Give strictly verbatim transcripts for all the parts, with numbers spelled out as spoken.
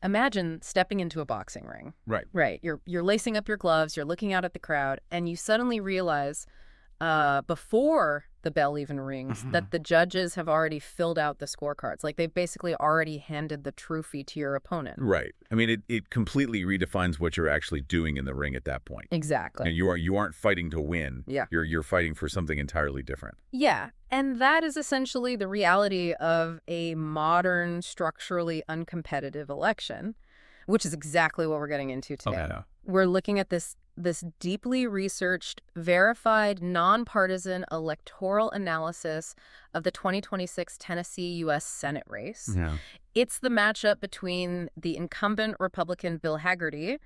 Imagine stepping into a boxing ring. Right. Right. You're you're lacing up your gloves, you're looking out at the crowd, and you suddenly realize uh, before the bell even rings Mm-hmm. that the judges have already filled out the scorecards. Like they've basically already handed the trophy to your opponent. Right. I mean, it, it completely redefines what you're actually doing in the ring at that point. Exactly. And you are you aren't fighting to win. Yeah. You're you're fighting for something entirely different. Yeah. And that is essentially the reality of a modern, structurally uncompetitive election, which is exactly what we're getting into today. Okay. We're looking at this this deeply researched, verified, nonpartisan electoral analysis of the twenty twenty-six Tennessee U S Senate race. Yeah. It's the matchup between the incumbent Republican Bill Hagerty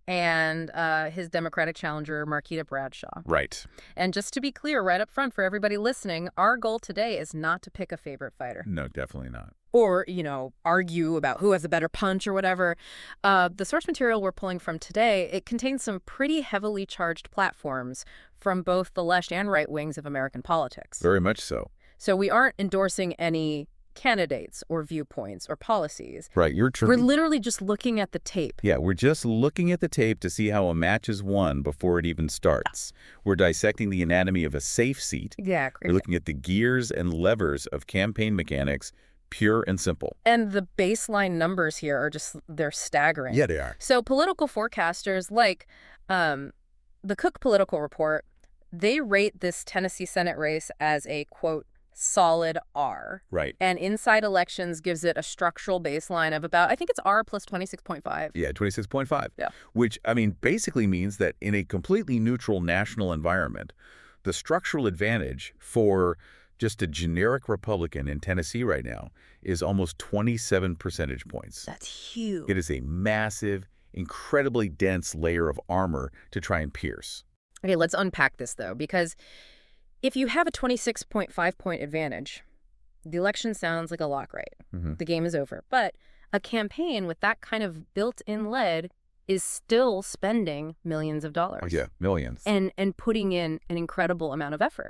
and uh, his Democratic challenger, Marquita Bradshaw. Right. And just to be clear right up front for everybody listening, our goal today is not to pick a favorite fighter. No, definitely not. Or, you know, argue about who has a better punch or whatever. Uh, the source material we're pulling from today, it contains some pretty heavily charged platforms from both the left and right wings of American politics. Very much so. So we aren't endorsing any candidates or viewpoints or policies. Right. You're true. We're literally just looking at the tape. Yeah, we're just looking at the tape to see how a match is won before it even starts. We're dissecting the anatomy of a safe seat. Yeah, We're looking at the gears and levers of campaign mechanics, pure and simple. And the baseline numbers here are just, they're staggering. Yeah, they are. So political forecasters like um, the Cook Political Report, they rate this Tennessee Senate race as a, quote, solid R. Right. And Inside Elections gives it a structural baseline of about, I think it's R plus twenty-six point five. Yeah, twenty-six point five. Yeah. Which, I mean, basically means that in a completely neutral national environment, the structural advantage for just a generic Republican in Tennessee right now is almost twenty-seven percentage points. That's huge. It is a massive, incredibly dense layer of armor to try and pierce. Okay, let's unpack this, though, because if you have a twenty-six point five point advantage, the election sounds like a lock, right? Mm-hmm. The game is over. But a campaign with that kind of built-in lead is still spending millions of dollars. Oh, yeah, millions. And, and putting in an incredible amount of effort.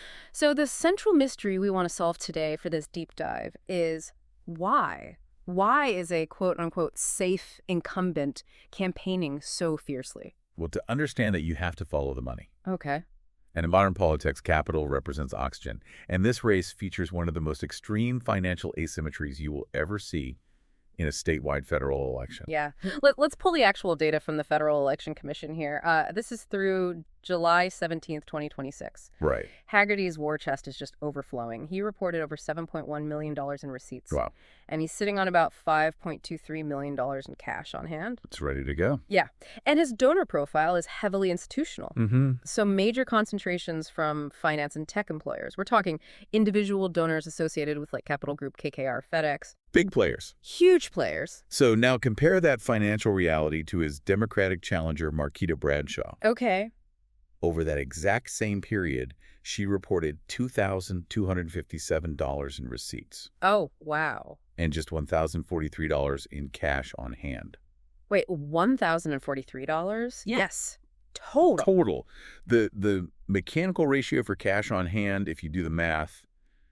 So the central mystery we want to solve today for this deep dive is why? Why is a quote-unquote safe incumbent campaigning so fiercely? Well, to understand that, you have to follow the money. Okay. And in modern politics, capital represents oxygen. And this race features one of the most extreme financial asymmetries you will ever see in a statewide federal election. Yeah. Let, let's pull the actual data from the Federal Election Commission here. Uh, this is through July seventeenth, twenty twenty-six. Right. Hagerty's war chest is just overflowing. He reported over seven point one million dollars in receipts. Wow. And he's sitting on about five point two three million dollars in cash on hand. It's ready to go. Yeah. And his donor profile is heavily institutional. Mm-hmm. So major concentrations from finance and tech employers. We're talking individual donors associated with like Capital Group, K K R, FedEx. Big players. Huge players. So now compare that financial reality to his Democratic challenger, Marquita Bradshaw. Okay. Over that exact same period, she reported two thousand two hundred fifty-seven dollars in receipts Oh, wow. and just one thousand forty-three dollars in cash on hand. Wait, one thousand forty-three dollars? Yeah. Yes. Total. Total. The, the mechanical ratio for cash on hand, if you do the math,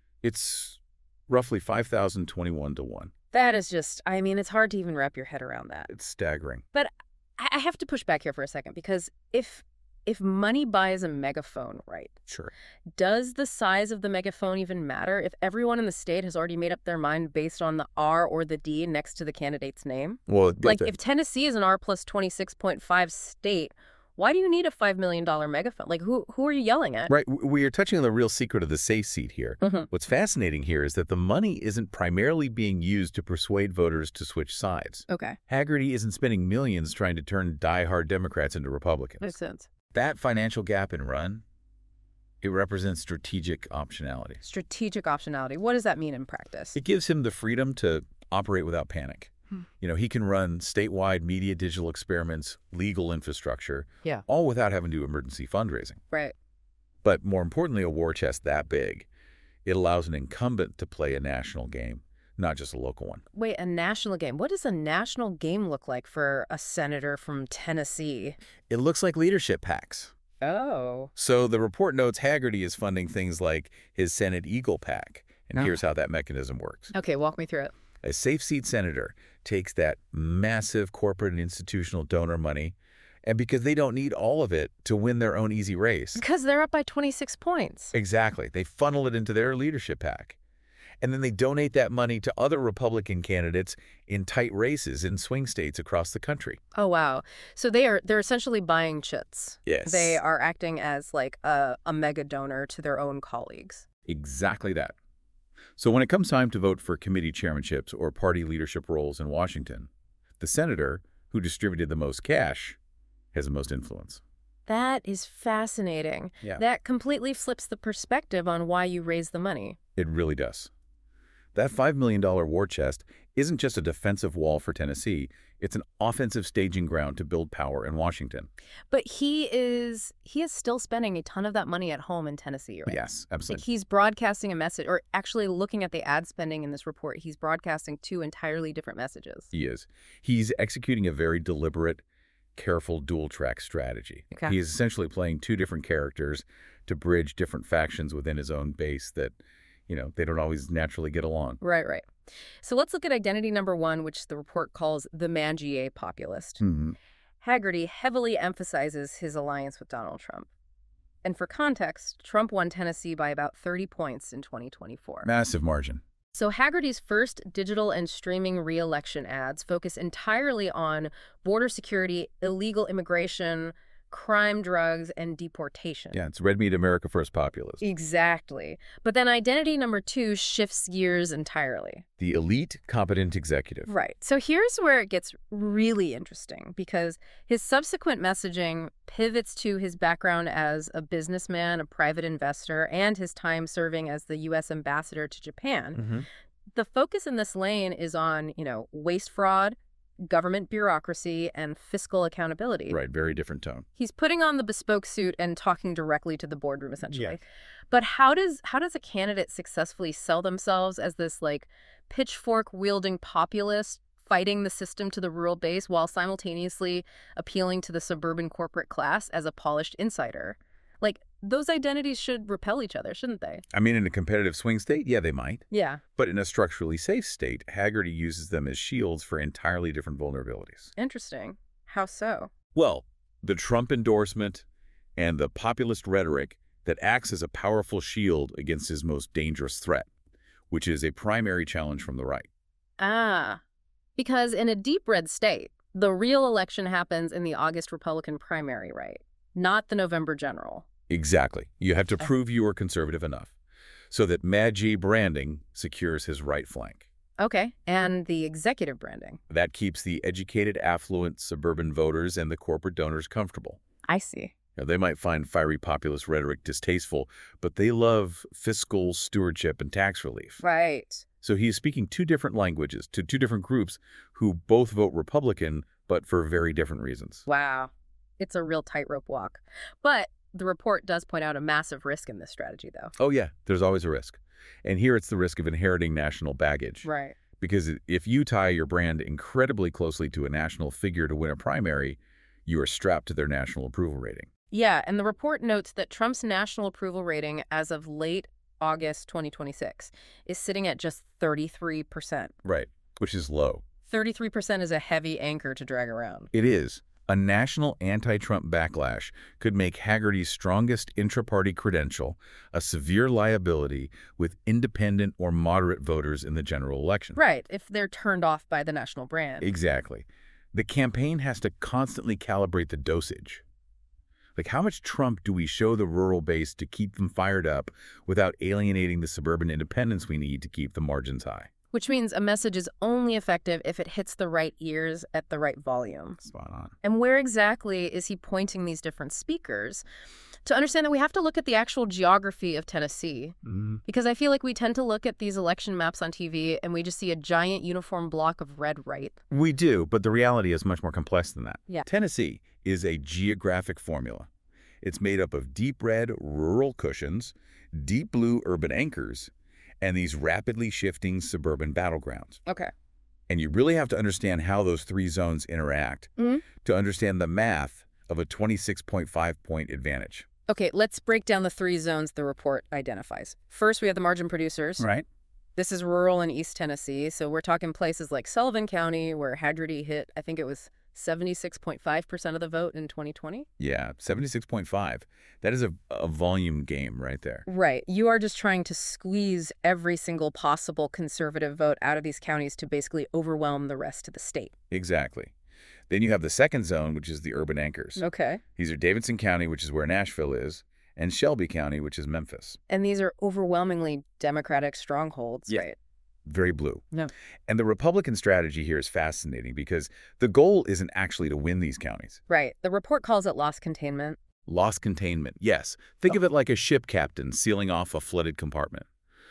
it's roughly five thousand twenty-one to one. That is just, I mean, it's hard to even wrap your head around that. It's staggering. But I I have to push back here for a second because if if money buys a megaphone, right, Sure. does the size of the megaphone even matter if everyone in the state has already made up their mind based on the R or the D next to the candidate's name? Well, Like, if Tennessee is an R plus twenty-six point five state, why do you need a five million dollars megaphone? Like, who who are you yelling at? Right. We are touching on the real secret of the safe seat here. Mhm. What's fascinating here is that the money isn't primarily being used to persuade voters to switch sides. Okay. Hagerty isn't spending millions trying to turn diehard Democrats into Republicans. Makes sense. That financial gap in run, it represents strategic optionality. Strategic optionality. What does that mean in practice? It gives him the freedom to operate without panic. Hmm. You know, he can run statewide media digital experiments, legal infrastructure, Yeah. all without having to do emergency fundraising. Right. But more importantly, a war chest that big, it allows an incumbent to play a national game, not just a local one. Wait, a national game. What does a national game look like for a senator from Tennessee? It looks like leadership PACs. Oh. So the report notes Hagerty is funding things like his Senate Eagle PAC. And Oh. here's how that mechanism works. Okay, walk me through it. A safe seat senator takes that massive corporate and institutional donor money, and because they don't need all of it to win their own easy race. Because they're up by twenty-six points. Exactly. They funnel it into their leadership pack. And then they donate that money to other Republican candidates in tight races in swing states across the country. Oh, wow. So they are they're essentially buying chits. Yes. They are acting as like a, a mega donor to their own colleagues. Exactly that. So when it comes time to vote for committee chairmanships or party leadership roles in Washington, the senator who distributed the most cash has the most influence. That is fascinating. Yeah. That completely flips the perspective on why you raise the money. It really does. That five million dollar war chest isn't just a defensive wall for Tennessee. It's an offensive staging ground to build power in Washington. But he is he is still spending a ton of that money at home in Tennessee, right? Yes, Like absolutely. he's broadcasting a message, or actually looking at the ad spending in this report, he's broadcasting two entirely different messages. He is. He's executing a very deliberate, careful dual-track strategy. Okay. He is essentially playing two different characters to bridge different factions within his own base that, you know, they don't always naturally get along. Right, right. So let's look at identity number one, which the report calls the Mangier populist. Mhm. Haggerty heavily emphasizes his alliance with Donald Trump. And for context, Trump won Tennessee by about thirty points in twenty twenty-four. Massive margin. So Haggerty's first digital and streaming re-election ads focus entirely on border security, illegal immigration, crime, drugs, and deportation. Yeah, it's Red Meat America First populist. Exactly. But then identity number two shifts gears entirely. The elite, competent executive. Right. So here's where it gets really interesting, because his subsequent messaging pivots to his background as a businessman, a private investor, and his time serving as the U S ambassador to Japan. Mm-hmm. The focus in this lane is on, you know, waste fraud, government bureaucracy, and fiscal accountability. Right, very different tone. He's putting on the bespoke suit and talking directly to the boardroom, essentially. Yeah. But how does how does a candidate successfully sell themselves as this, like, pitchfork-wielding populist fighting the system to the rural base while simultaneously appealing to the suburban corporate class as a polished insider? Like, those identities should repel each other, shouldn't they? I mean, in a competitive swing state, yeah, they might. Yeah. But in a structurally safe state, Haggerty uses them as shields for entirely different vulnerabilities. Interesting. How so? Well, the Trump endorsement and the populist rhetoric that acts as a powerful shield against his most dangerous threat, which is a primary challenge from the right. Ah. Because in a deep red state, the real election happens in the August Republican primary, right? Not the November general. Exactly. You have to prove you are conservative enough so that Mangier branding secures his right flank. Okay. And the executive branding. That keeps the educated, affluent suburban voters and the corporate donors comfortable. I see. Now, they might find fiery populist rhetoric distasteful, but they love fiscal stewardship and tax relief. Right. So he is speaking two different languages to two different groups who both vote Republican, but for very different reasons. Wow. It's a real tightrope walk. But the report does point out a massive risk in this strategy, though. Oh, yeah, there's always a risk. And here it's the risk of inheriting national baggage. Right. Because if you tie your brand incredibly closely to a national figure to win a primary, you are strapped to their national approval rating. Yeah, and the report notes that Trump's national approval rating as of late August twenty twenty-six is sitting at just thirty-three percent. Right, which is low. thirty-three percent is a heavy anchor to drag around. It is. A national anti-Trump backlash could make Haggerty's strongest intra-party credential a severe liability with independent or moderate voters in the general election. Right, if they're turned off by the national brand. Exactly. The campaign has to constantly calibrate the dosage. Like, how much Trump do we show the rural base to keep them fired up without alienating the suburban independence we need to keep the margins high? Which means a message is only effective if it hits the right ears at the right volume. Spot on. And where exactly is he pointing these different speakers? To understand that, we have to look at the actual geography of Tennessee. Mm-hmm. Because I feel like we tend to look at these election maps on T V and we just see a giant uniform block of red, right? We do, but the reality is much more complex than that. Yeah. Tennessee is a geographic formula. It's made up of deep red rural cushions, deep blue urban anchors, and these rapidly shifting suburban battlegrounds. Okay. And you really have to understand how those three zones interact Mm-hmm. to understand the math of a twenty-six point five point advantage. Okay, let's break down the three zones the report identifies. First, we have the margin producers. Right. This is rural in East Tennessee, so we're talking places like Sullivan County, where Hagerty hit, I think it was seventy-six point five percent of the vote in twenty twenty. Yeah, seventy-six point five. That is a, a volume game right there. Right. You are just trying to squeeze every single possible conservative vote out of these counties to basically overwhelm the rest of the state. Exactly. Then you have the second zone, which is the urban anchors. Okay. These are Davidson County, which is where Nashville is, and Shelby County, which is Memphis. And these are overwhelmingly Democratic strongholds, Yeah. right? Very blue. No. And the Republican strategy here is fascinating because the goal isn't actually to win these counties. Right. The report calls it loss containment. Loss containment, yes. Think of it like a ship captain sealing off a flooded compartment.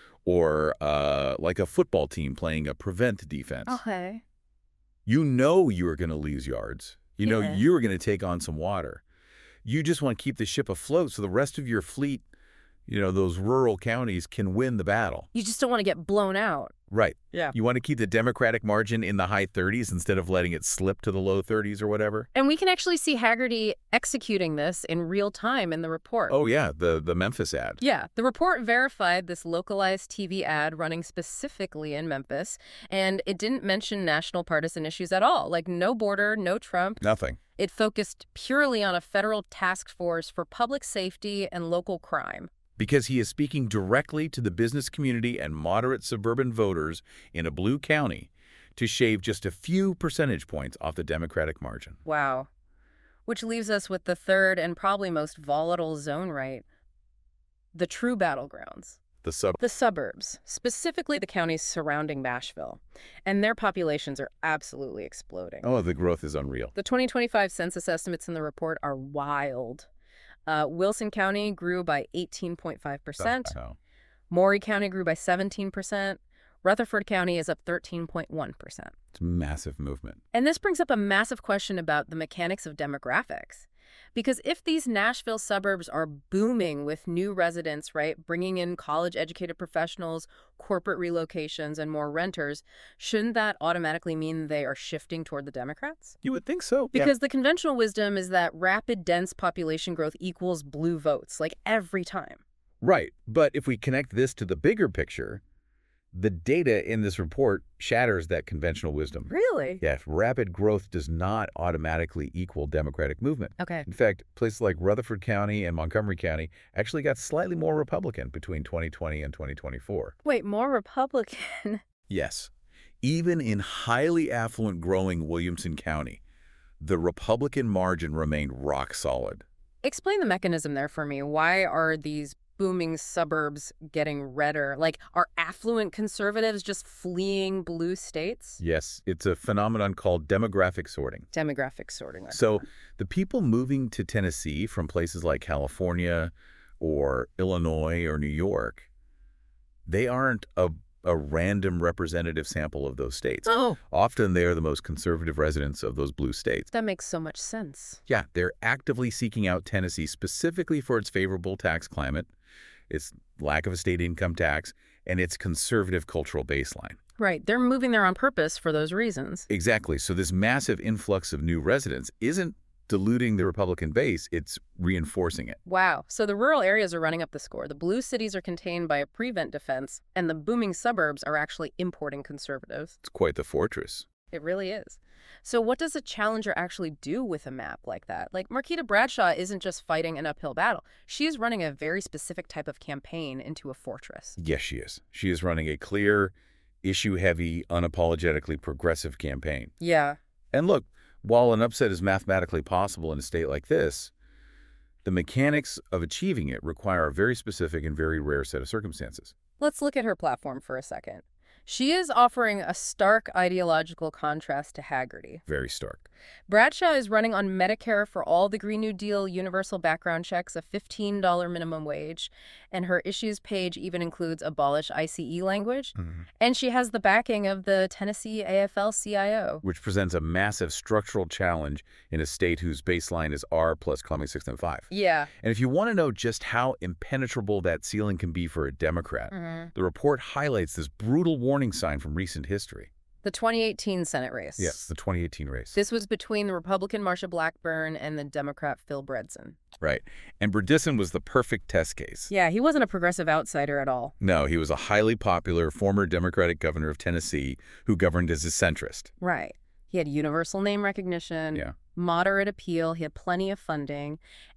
Or uh, like a football team playing a prevent defense. Okay. You know you're going to lose yards. You know Yeah. you're going to take on some water. You just want to keep the ship afloat so the rest of your fleet, you know, those rural counties can win the battle. You just don't want to get blown out. Right. Yeah. You want to keep the Democratic margin in the high thirties instead of letting it slip to the low thirties or whatever? And we can actually see Hagerty executing this in real time in the report. Oh, yeah, the, the Memphis ad. Yeah, the report verified this localized T V ad running specifically in Memphis, and it didn't mention national partisan issues at all, like no border, no Trump. Nothing. It focused purely on a federal task force for public safety and local crime. Because he is speaking directly to the business community and moderate suburban voters in a blue county to shave just a few percentage points off the Democratic margin. Wow. Which leaves us with the third and probably most volatile zone, right? The true battlegrounds. The sub. The suburbs, specifically the counties surrounding Nashville. And their populations are absolutely exploding. Oh, the growth is unreal. The twenty twenty-five census estimates in the report are wild. Uh, Wilson County grew by eighteen point five percent. Oh. Maury County grew by seventeen percent. Rutherford County is up thirteen point one percent. It's a massive movement. And this brings up a massive question about the mechanics of demographics. Because if these Nashville suburbs are booming with new residents, right, bringing in college-educated professionals, corporate relocations, and more renters, shouldn't that automatically mean they are shifting toward the Democrats? You would think so. Because the conventional wisdom is that rapid, dense population growth equals blue votes, like every time. Right. But if we connect this to the bigger picture, the data in this report shatters that conventional wisdom. Really? Yeah, rapid growth does not automatically equal Democratic movement. Okay. In fact, places like Rutherford County and Montgomery County actually got slightly more Republican between twenty twenty and twenty twenty-four. Wait, more Republican? Yes. Even in highly affluent growing Williamson County, the Republican margin remained rock solid. Explain the mechanism there for me. Why are these booming suburbs getting redder? Like, are affluent conservatives just fleeing blue states? Yes, it's a phenomenon called demographic sorting. Demographic sorting. So the people moving to Tennessee from places like California or Illinois or New York, they aren't a, a random representative sample of those states. Oh, Often they are the most conservative residents of those blue states. that makes so much sense. Yeah, they're actively seeking out Tennessee specifically for its favorable tax climate, its lack of a state income tax, and its conservative cultural baseline. Right. They're moving there on purpose for those reasons. Exactly. So this massive influx of new residents isn't diluting the Republican base, it's reinforcing it. Wow. So the rural areas are running up the score. The blue cities are contained by a prevent defense, and the booming suburbs are actually importing conservatives. It's quite the fortress. It really is. So what does a challenger actually do with a map like that? Like, Marquita Bradshaw isn't just fighting an uphill battle. She is running a very specific type of campaign into a fortress. Yes, she is. She is running a clear, issue-heavy, unapologetically progressive campaign. Yeah. And look, while an upset is mathematically possible in a state like this, the mechanics of achieving it require a very specific and very rare set of circumstances. Let's look at her platform for a second. She is offering a stark ideological contrast to Hagerty. Very stark. Bradshaw is running on Medicare for all, the Green New Deal, universal background checks, a fifteen dollar minimum wage, and her issues page even includes abolish I C E language. Mm-hmm. And she has the backing of the Tennessee A F L C I O. Which presents a massive structural challenge in a state whose baseline is R plus Columbia six and five. Yeah. And if you want to know just how impenetrable that ceiling can be for a Democrat, Mm-hmm. the report highlights this brutal warning sign from recent history. The twenty eighteen Senate race. Yes, the twenty eighteen race. This was between the Republican Marsha Blackburn and the Democrat Phil Bredesen. Right. And Bredesen was the perfect test case. Yeah, he wasn't a progressive outsider at all. No, he was a highly popular former Democratic governor of Tennessee who governed as a centrist. Right. He had universal name recognition, Yeah. moderate appeal, he had plenty of funding,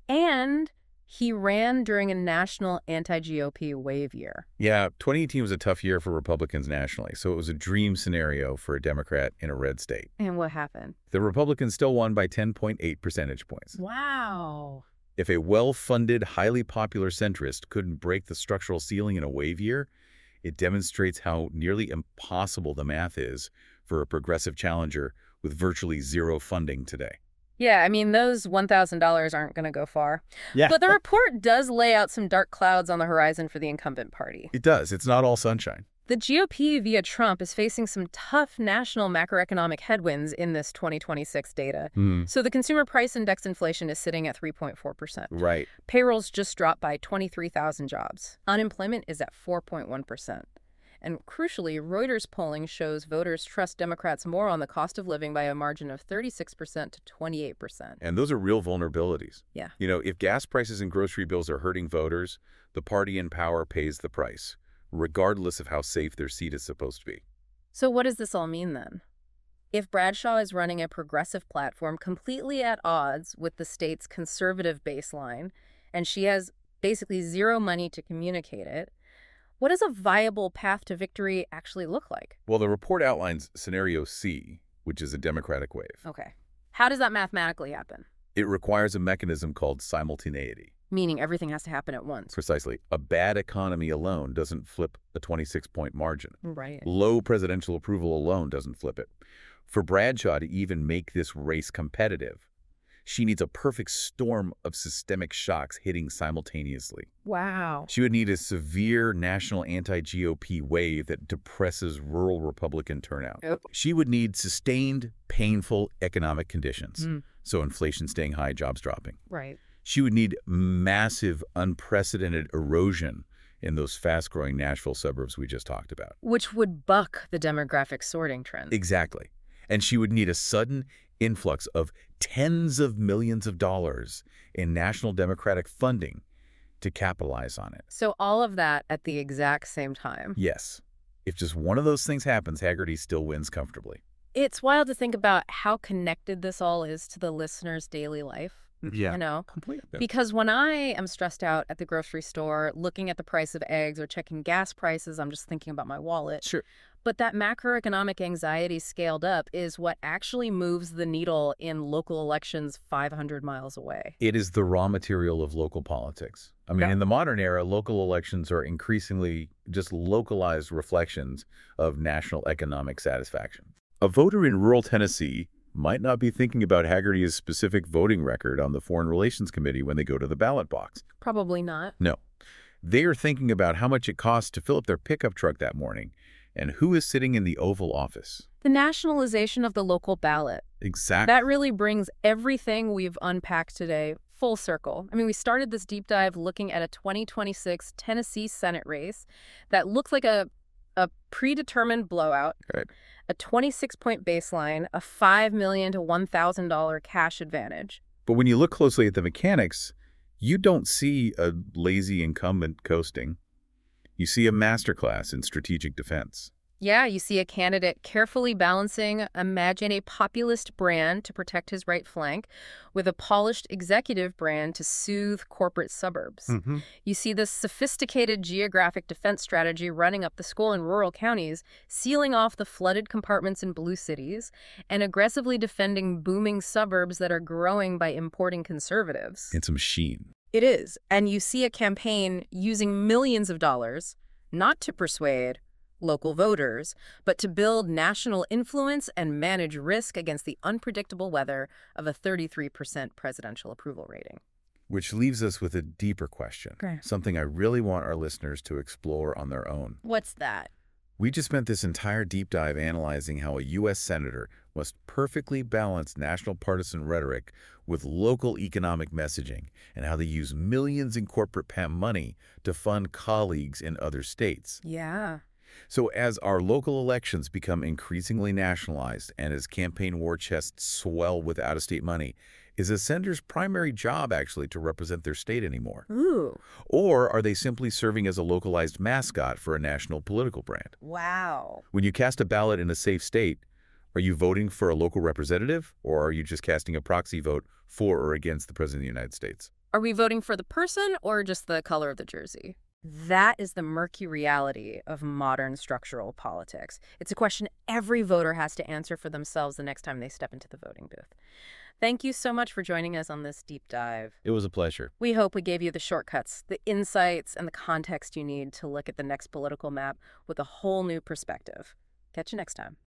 and he ran during a national anti-G O P wave year. Yeah, twenty eighteen was a tough year for Republicans nationally, so it was a dream scenario for a Democrat in a red state. And what happened? The Republicans still won by ten point eight percentage points. Wow. If a well-funded, highly popular centrist couldn't break the structural ceiling in a wave year, it demonstrates how nearly impossible the math is for a progressive challenger with virtually zero funding today. Yeah, I mean, those one thousand dollars aren't going to go far. Yeah. But the report does lay out some dark clouds on the horizon for the incumbent party. It does. It's not all sunshine. The G O P via Trump is facing some tough national macroeconomic headwinds in this twenty twenty-six data. Hmm. So the consumer price index inflation is sitting at three point four percent. Right. Payrolls just dropped by twenty-three thousand jobs. Unemployment is at four point one percent. And crucially, Reuters polling shows voters trust Democrats more on the cost of living by a margin of thirty-six percent to twenty-eight percent. And those are real vulnerabilities. Yeah. You know, if gas prices and grocery bills are hurting voters, the party in power pays the price, regardless of how safe their seat is supposed to be. So what does this all mean then? If Bradshaw is running a progressive platform completely at odds with the state's conservative baseline, and she has basically zero money to communicate it, what does a viable path to victory actually look like? Well, the report outlines scenario C, which is a Democratic wave. Okay. How does that mathematically happen? It requires a mechanism called simultaneity. Meaning everything has to happen at once. Precisely. A bad economy alone doesn't flip a twenty-six point margin. Right. Low presidential approval alone doesn't flip it. For Bradshaw to even make this race competitive, she needs a perfect storm of systemic shocks hitting simultaneously. Wow. She would need a severe national anti-G O P wave that depresses rural Republican turnout. Yep. She would need sustained, painful economic conditions. Mm. So inflation staying high, jobs dropping. Right. She would need massive, unprecedented erosion in those fast-growing Nashville suburbs we just talked about. Which would buck the demographic sorting trend. Exactly. And she would need a sudden influx of tens of millions of dollars in national Democratic funding to capitalize on it. So all of that at the exact same time. Yes. If just one of those things happens, Hagerty still wins comfortably. It's wild to think about how connected this all is to the listener's daily life. Yeah. You know? Completely. Because when I am stressed out at the grocery store, looking at the price of eggs or checking gas prices, I'm just thinking about my wallet. Sure. But that macroeconomic anxiety scaled up is what actually moves the needle in local elections five hundred miles away. It is the raw material of local politics. I mean, Yeah. in the modern era, local elections are increasingly just localized reflections of national economic satisfaction. A voter in rural Tennessee might not be thinking about Hagerty's specific voting record on the Foreign Relations Committee when they go to the ballot box. Probably not. No. They are thinking about how much it costs to fill up their pickup truck that morning and who is sitting in the Oval Office. The nationalization of the local ballot. Exactly. That really brings everything we've unpacked today full circle. I mean, we started this deep dive looking at a twenty twenty-six Tennessee Senate race that looks like a, a predetermined blowout, Right. a twenty-six point baseline, a five million dollars to one thousand dollars cash advantage. But when you look closely at the mechanics, you don't see a lazy incumbent coasting. You see a masterclass in strategic defense. Yeah, you see a candidate carefully balancing, imagine a populist brand to protect his right flank with a polished executive brand to soothe corporate suburbs. Mm-hmm. You see this sophisticated geographic defense strategy running up the score in rural counties, sealing off the flooded compartments in blue cities, and aggressively defending booming suburbs that are growing by importing conservatives. It's a machine. It is. And you see a campaign using millions of dollars, not to persuade local voters, but to build national influence and manage risk against the unpredictable weather of a thirty-three percent presidential approval rating. Which leaves us with a deeper question, Okay. something I really want our listeners to explore on their own. What's that? We just spent this entire deep dive analyzing how a U S senator must perfectly balance national partisan rhetoric with local economic messaging and how they use millions in corporate P A M money to fund colleagues in other states. Yeah. So as our local elections become increasingly nationalized and as campaign war chests swell with out-of-state money, is a senator's primary job actually to represent their state anymore? Ooh, Or are they simply serving as a localized mascot for a national political brand? wow. When you cast a ballot in a safe state, are you voting for a local representative, or are you just casting a proxy vote for or against the President of the United States? Are we voting for the person or just the color of the jersey? That is the murky reality of modern structural politics. It's a question every voter has to answer for themselves the next time they step into the voting booth. Thank you so much for joining us on this deep dive. It was a pleasure. We hope we gave you the shortcuts, the insights, and the context you need to look at the next political map with a whole new perspective. Catch you next time.